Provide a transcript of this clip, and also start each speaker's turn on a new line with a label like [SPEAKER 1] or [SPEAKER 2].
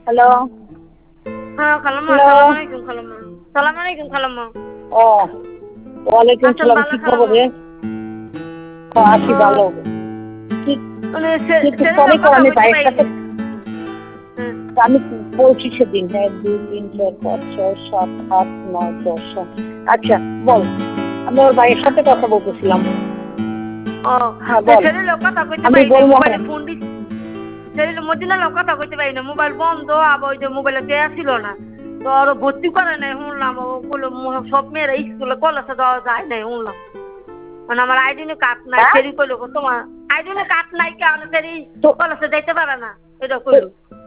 [SPEAKER 1] Hello
[SPEAKER 2] হ্যাঁ খালাম্মা,
[SPEAKER 1] hello.
[SPEAKER 2] আসসালামু আলাইকুম খালাম্মা। সালাম আলাইকুম খালাম্মা।
[SPEAKER 1] ও ওয়ালাইকুম
[SPEAKER 2] আছেন
[SPEAKER 1] সালাম,
[SPEAKER 2] ভালো
[SPEAKER 1] কি খবর
[SPEAKER 2] খালাম্মা?
[SPEAKER 1] রে? আছি
[SPEAKER 2] ও
[SPEAKER 1] ভালো। কি
[SPEAKER 2] মানে
[SPEAKER 1] কিন্তু
[SPEAKER 2] সেদিন
[SPEAKER 1] পরে
[SPEAKER 2] কথা
[SPEAKER 1] আমি
[SPEAKER 2] কইতে
[SPEAKER 1] ভাইয়ের সাথে
[SPEAKER 2] পারিনি। হ্যাঁ।
[SPEAKER 1] আমি বলছি সেদিন, 1 2 3 4 5 6 7 8 9 10। আচ্ছা বল, আমি ওর ভাইয়ের সাথে কথা বলতেছিলাম।
[SPEAKER 2] ও
[SPEAKER 1] হ্যাঁ বল,
[SPEAKER 2] সেদিন কথা কইতে
[SPEAKER 1] আমি
[SPEAKER 2] পারিনি,
[SPEAKER 1] বলবো
[SPEAKER 2] মোবাইলে
[SPEAKER 1] হ্যাঁ।
[SPEAKER 2] ফোন দিস। সেদিন মদিনার কথা কইতে পারিনি, মোবাইল বন্ধ, আবার ওই যে মোবাইলে দেয়া ছিল না। তো ওর ভর্তি করে নাই শুনলাম, ও বললো সব মেয়েরা স্কুলে কলেজে দেওয়া যায় নাই শুনলাম। মানে আমার আইডিনে কার্ড নাই,
[SPEAKER 1] হ্যাঁ
[SPEAKER 2] সেরি কইলো তোমার আইডিনে কার্ড নাই কেন সেরি
[SPEAKER 1] তো
[SPEAKER 2] কলেজে যাইতে পারে না, এটা
[SPEAKER 1] তো
[SPEAKER 2] কইলো।